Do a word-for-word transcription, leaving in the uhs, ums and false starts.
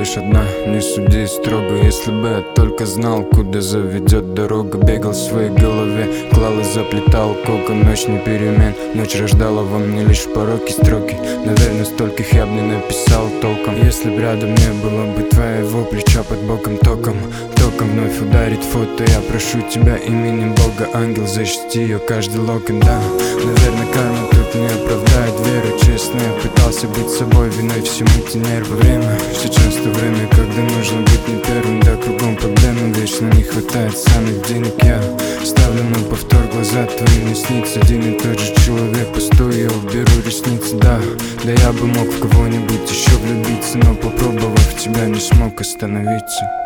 лишь одна, не суди строго. Если бы я только знал, куда заведет дорога. Бегал в своей голове, клал и заплетал кокон. Ночь не перемен, ночь рождала во мне лишь пороки, строки. Наверное, стольких я бы не написал толком. Если б рядом не было бы твоего плеча под боком током, током вновь ударит фото. Я прошу тебя именем Бога, ангел, защити ее каждый локон, да. Наверное, карма тут не оправдает веру, честно. Я пытался быть собой, виной всему эти нервы. Время, сейчас то время, когда нужно быть не первым. Да, кругом проблемы, вечно не хватает самих денег. Я ставлю на повтор, глаза твои не снится. Один и тот же человек, пустой, я уберу ресницы. Да, да я бы мог в кого-нибудь еще влюбиться, но попробовав тебя не смог остановиться.